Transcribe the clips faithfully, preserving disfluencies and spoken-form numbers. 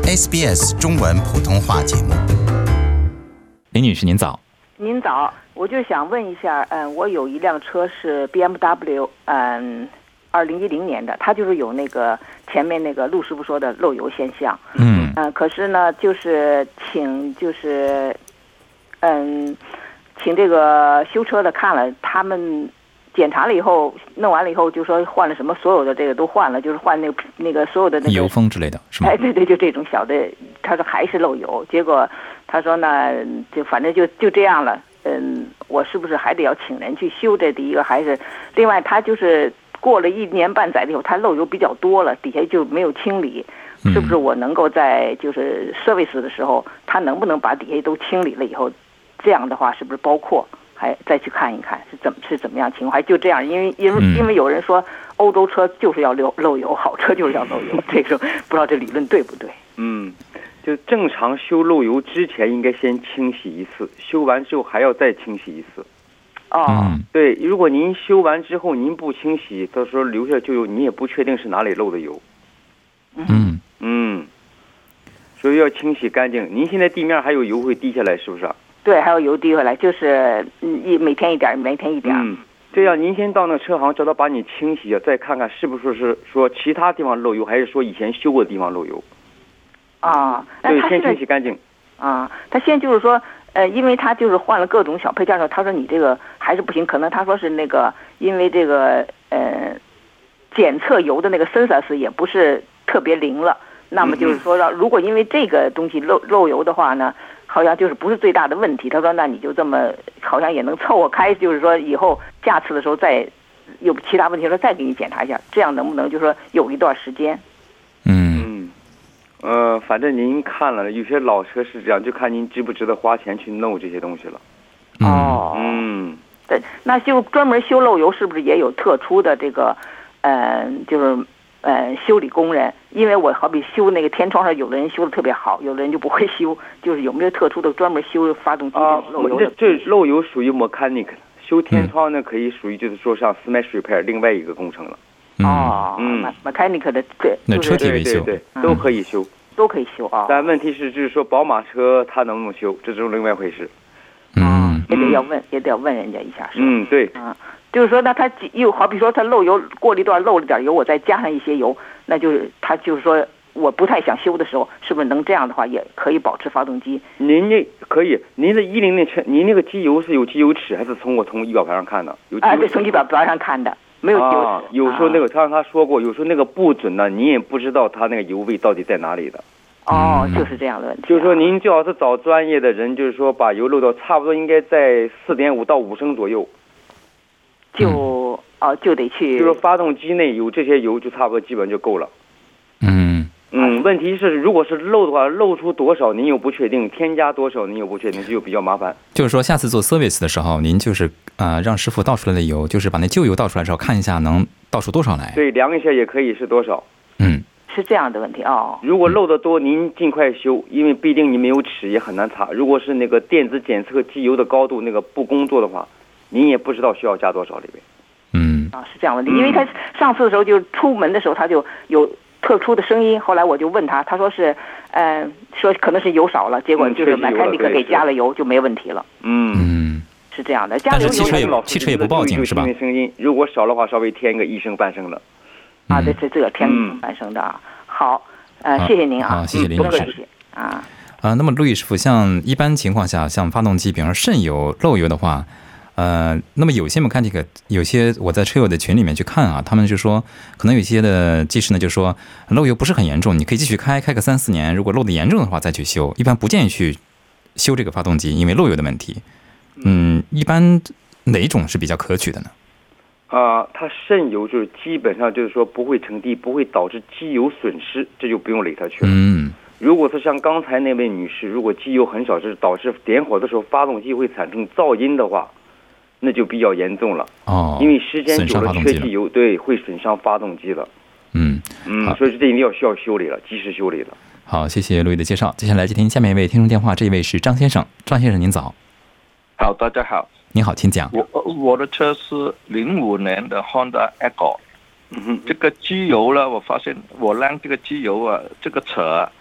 S B S 中文普通话节目。 林女士您早。 您早，我就想问一下，嗯，我有一辆车是 B M W， 嗯，二零一零年的，它就是有那个前面那个陆师傅说的漏油现象， 嗯嗯，可是呢，就是请就是嗯，请这个修车的看了，他们检查了以后，弄完了以后就说换了什么，所有的这个都换了，就是换那个那个所有的那个油封之类的，是吗？ 哎，对对，就这种小的，他说还是漏油，结果他说呢，就反正就就这样了。嗯，我是不是还得要请人去修？这第一个还是，另外他就是过了一年半载以后，他漏油比较多了，底下就没有清理，是不是我能够在就是 service 的时候，他能不能把底下都清理了以后，这样的话是不是包括还再去看一看是怎么是怎么样情况？还就这样，因为因为因为有人说欧洲车就是要漏漏油，好车就是要漏油，这个不知道这理论对不对？ 嗯。就正常修漏油之前应该先清洗一次，修完之后还要再清洗一次。 哦， 对，如果您修完之后您不清洗，到时候留下旧油，你也不确定是哪里漏的油。 嗯嗯，所以要清洗干净。您现在地面还有油会滴下来，是不是？ 对，还有油滴回来，就是一每天一点，每天一点。 嗯，这样您先到那车行叫他把你清洗，再看看是不是是说其他地方漏油，还是说以前修过的地方漏油。 啊， 对，先清洗干净。 啊，他现在就是说，呃，因为他就是换了各种小配件的时候，他说你这个还是不行，可能他说是那个，因为这个呃，检测油的那个 sensors 也不是特别灵了。那么就是说，如果因为这个东西漏漏油的话呢，好像就是不是最大的问题。他说，那你就这么好像也能凑合开，就是说以后下次的时候再有其他问题，说再给你检查一下，这样能不能就是说有一段时间？ 嗯。 呃，反正您看了，有些老车是这样，就看您值不值得花钱去弄这些东西了。 哦， 嗯， 对，那就专门修漏油是不是也有特殊的这个，呃，就是呃修理工人？因为我好比修那个天窗上，有的人修的特别好，有的人就不会修，就是有没有特殊的专门修发动机啊？ 漏油的？ 这这漏油属于 mechanic， 修天窗呢可以属于就是说像 smash repair 另外一个工程了。 哦，嗯 ，mechanic 的对， 那车体维修， 对对对，都可以修， 都可以修啊。 但问题是，就是说宝马车它能不能修，这就是另外一回事。 嗯， 也得要问，也得要问人家一下，是吧？ 嗯，对。 嗯，就是说，那他又好比说他漏油过了一段漏了点油，我再加上一些油，那就是他就是说我不太想修的时候，是不是能这样的话也可以保持发动机？ 您那可以，您的一零那车，您那个机油是有机油尺还是从我从仪表盘上看的？有啊，对，从仪表盘上看的。没有油脂、 啊，有时候那个他让他说过，有时候那个不准呢，你也不知道他那个油位到底在哪里的。 哦，就是这样的问题、啊。 就是说，您最好是找专业的人，就是说把油漏到差不多应该在四点五到五升左右。 就、嗯、哦，就得去。 就是发动机内有这些油，就差不多基本就够了。 嗯嗯，问题是如果是漏的话，漏出多少您又不确定，添加多少您又不确定，这就比较麻烦。 就是说，下次做 service 的时候，您就是啊、呃，让师傅倒出来的油，就是把那旧油倒出来之后，看一下能倒出多少来。 对，量一下也可以是多少。 嗯， 是这样的问题哦。 如果漏得多，您尽快修，因为毕竟你没有尺，也很难查。如果是那个电子检测机油的高度那个不工作的话，您也不知道需要加多少里边。 嗯， 啊，是这样问题，因为他上次的时候就出门的时候他就有特殊的声音，后来我就问他，他说是，嗯、呃，说可能是油少了，结果就是买开那个给加了油就没问题了。 嗯嗯， 是这样的。加了油但是汽车也汽车也不报警是吧？ 声音如果少的话，稍微添个一升半升的。 啊，对，这这个添一升半升的啊。好，呃，谢谢您啊， 好，谢谢林女士。 啊啊，那么陆毅师傅，像一般情况下，像发动机，比方说渗油、漏油的话。呃，那么有些 mechanic， 有些我在车友的群里面去看啊，他们就说，可能有些的技师呢就说漏油不是很严重，你可以继续开，开个三四年，如果漏的严重的话再去修，一般不建议去修这个发动机，因为漏油的问题。嗯，一般哪种是比较可取的呢？ 啊、呃，它渗油就是基本上就是说不会沉滴，不会导致机油损失，这就不用理它去了。 嗯， 如果是像刚才那位女士，如果机油很少，是导致点火的时候发动机会产生噪音的话。那就比较严重了哦， 因为时间久了缺机油，对，会损伤发动机了。 嗯嗯，所以这一定要需要修理了，及时修理了。 好，谢谢陆毅的介绍。接下来接听下面一位听众电话，这一位是张先生。张先生您早。 好，大家好。 您好，请讲。 我我的车是零五年的 Honda Accord， 嗯哼，这个机油呢，我发现我让这个机油啊，这个扯，它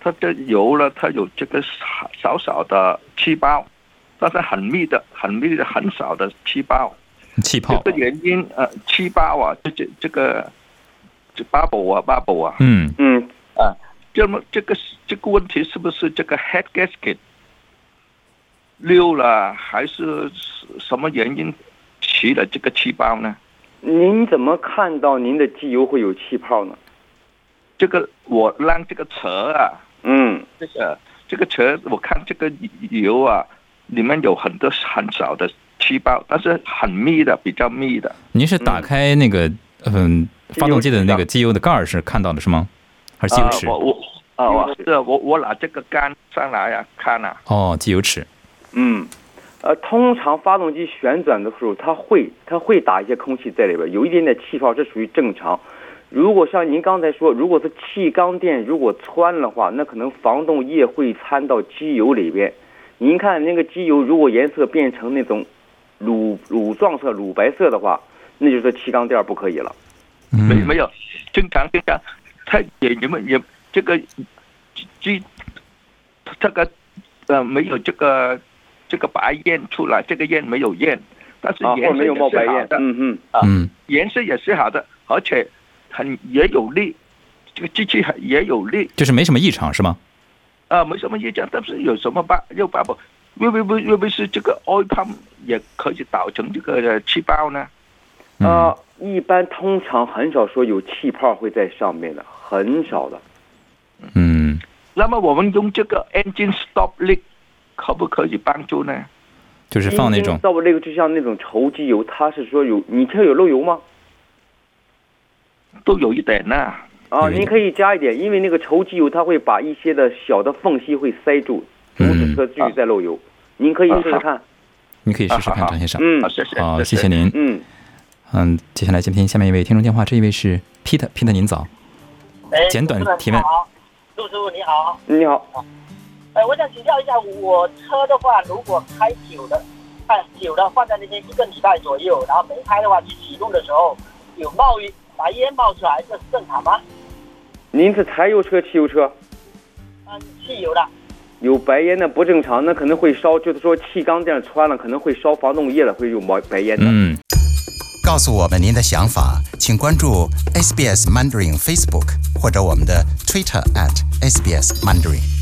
它这油呢，它有这个少少的气泡，但是很密的、很密的、很少的气泡。 气泡。 这个原因呃，气泡啊，这这这个这 bubble 啊 bubble 啊， 嗯嗯啊，这么这个这个问题是不是这个 head gasket 溜了，还是什么原因起了这个气泡呢？ 您怎么看到您的机油会有气泡呢？ 这个我让这个车啊， 嗯， 这个这个车，我看这个油啊，里面有很多很少的气泡，但是很密的，比较密的。 您是打开那个嗯发动机的那个机油的盖儿是看到的是吗？还是机油尺？ 啊、我我啊，我是我我拿这个杆上来啊，看啊。 哦，机油尺。 嗯。呃，通常发动机旋转的时候，它会它会打一些空气在里边，有一点点气泡，这属于正常。如果像您刚才说，如果是气缸垫如果穿的话，那可能防冻液会掺到机油里边。您看那个机油如果颜色变成那种乳乳状色、乳白色的话，那就是气缸垫不可以了。 没没有，正常正常，它也你们也这个机这个呃没有这个。这个白烟出来，这个烟没有烟，但是颜色也是好的， 嗯嗯啊，颜色也是好的，而且很也有力，这个机器也有力， 就是没什么异常是吗？ 啊，没什么异常，但是有什么吧？又爸爸，会不会会不会是这个 oil pump 也可以导成这个气泡呢？ 啊、呃，一般通常很少说有气泡会在上面的，很少的。 嗯， 那么我们用这个 engine stop leak。可不可以帮助呢？ 就是放那种到那个就像那种稠机油，它是说有你车有漏油吗？ 都有一点呢。 啊，您可以加一点，因为那个稠机油它会把一些的小的缝隙会塞住，阻止车继续再漏油。嗯、您可以试试看。 您可以试试看，张先生。 嗯， 好，谢谢。 好，谢谢您。 嗯嗯，接下来接听下面一位听众电话，这一位是 Peter，Peter 您早。简短提问。 陆师傅你好。 你好。 呃，我想请教一下，我车的话，如果开久的，哎，久的放在那边一个礼拜左右，然后没开的话，去启动的时候有冒白烟冒出来，这是正常吗？ 您是柴油车、汽油车？ 嗯，汽油的。 有白烟的不正常，那可能会烧，就是说气缸垫穿了，可能会烧防冻液了，会有白烟的。 嗯。 告诉我们您的想法，请关注 S B S Mandarin Facebook 或者我们的 Twitter at S B S Mandarin。